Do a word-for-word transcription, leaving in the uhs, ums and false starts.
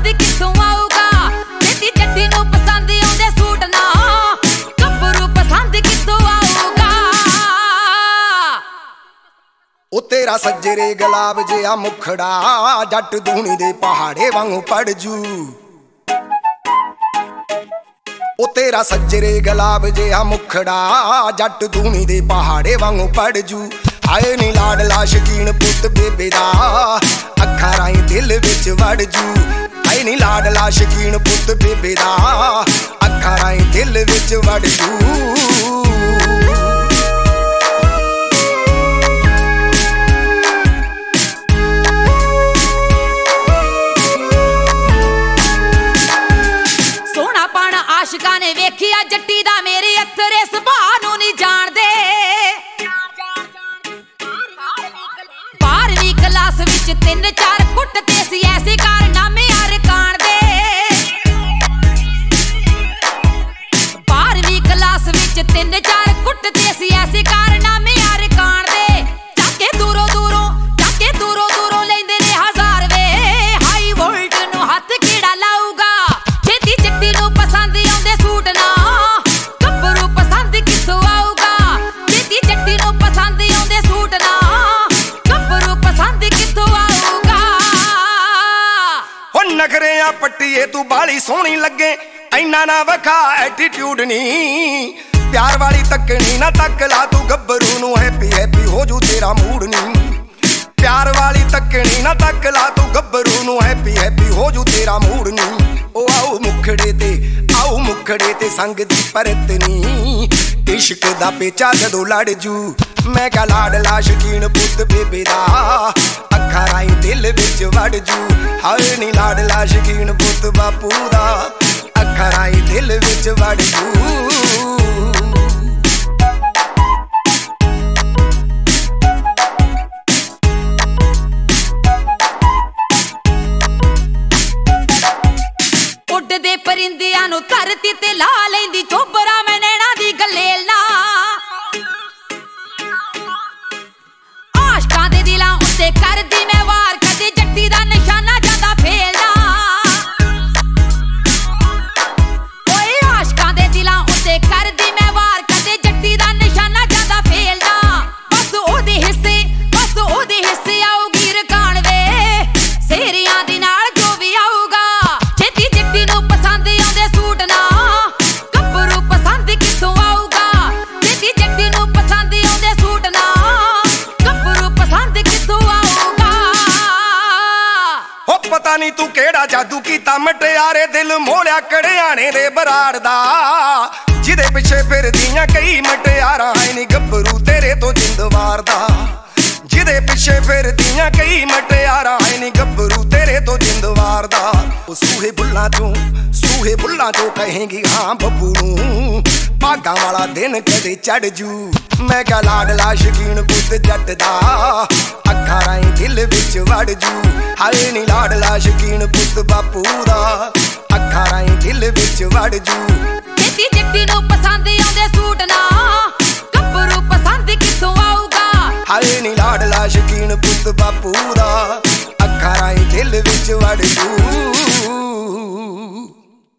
पसंद किथों आऊगा छेती जट्टी नूं पसंद आउंदे सूट ना गब्बरू पसंद किथों आऊगा ओ तेरा सज्जरे गुलाब जिहा मुखड़ा जट दूनी दे पहाड़े वांगू पड़ जू ओ तेरा सज्जरे गुलाब जिहा मुखड़ा जट दूनी दे पहाड़े वांगू पड़ जू आए नी लाडला शकीन पुत बेबे दा अखां राहीं दिल विच वड़ जू आए नी लाडला शकीन पुत बेबे दा अखां राहीं दिल विच वड़ जू आशिकां ने वेखिया जट्टी दा मेरे अत्तरे सुभाऽ नूं नहीं जाणदे बारहवीं क्लास विच तीन चार कुटते सी ऐसे कारनामे यार काण दे बारहवीं क्लास विच तीन चार कुटते सी ऐसे कारनामे यार काण दे जाके दूरों दूरों जाके दूरों दूरों लैंदे ने हजार वे हाई वोल्ट नूं हत्थ किहड़ा लाऊगा छेती जट्टी नूं पसंद आउंदे सूट ना गब्बरू पसंद किथों आऊगा छेती जट्टी नूं पसंद आउंदे सूट ना गब्बरू पसंद किथों आऊगा हो नखरियां पट्टीए तू बाली सोहनी लगे ऐना ना वखा एटीट्यूड नी प्यार वाली तकनी ना तक ला तू गब्बरू नूं हैप्पी हैप्पी हो जू तेरा मूड नी प्यार वाली तकनी ना तक ला तू गब्बरू नूं हैप्पी हैप्पी हो जू तेरा मूड नी ओ आओ मुखड़े ते आओ मुखड़े ते संग दी परत नी इश्क दा पेचा जदों लड़ जू मैं क्या लाडला शकीन पुत बेबे दा अखां राहीं दिल विच वड़ जू हाए नी लाडला शकीन पुत बापू दा अखां राहीं दिल विच वड़ जू उड़दे परिंदियां नूं धरती ते ला लैंदी चोबरा मैं नैना दी गलेल ना आशकां दे दिलां उत्ते करदी मैं वार कदे जट्टी दा निशाना जांदा फेल ना ओए आशकां दे दिलां उत्ते करदी मैं वार कदे जट्टी दा निशाना जांदा फेल ना बस ओदे हिस्से बस ओदे हिस्से आऊगी रकान वे सेरियां दी नाल जो भी आऊगा छेती जट्टी नूं पसंद आउंदे सूट ना गब्बरू पसंद किथों आऊगा छेती जट्टी नूं पसंद आउंदे सूट ना गब्बरू पसंद किथों आऊगा हो पता नहीं तू केड़ा जादू कीता मटियारे दिल मोड़िया कड़ियाने दे बराड़ दा जिदे पिछे फिरदियां कई मटियारां है नी गब्बरू तेरे तो जिंद वारदा जिदे पिछे फिरदियां कई मटियारां है नी गब्बरू तेरे तो जिंद वारदा ओ सूहे बुल्लां चों सूहे बुल्लां चों कहेंगी हाँ बब्बू नूं भागां वाला दिन कदे चढ़ जू मैं क्या लाडला शकीन पुत जट दा अखां राहीं दिल विच वड़ जू हाए नी लाडला शकीन पुत बापू दा अखां राहीं दिल विच वड़ जू छेती जट्टी नूं पसंद आउंदे सूट ना गब्बरू पसंद किथों आऊगा हाए नी लाडला शकीन पुत बापू दा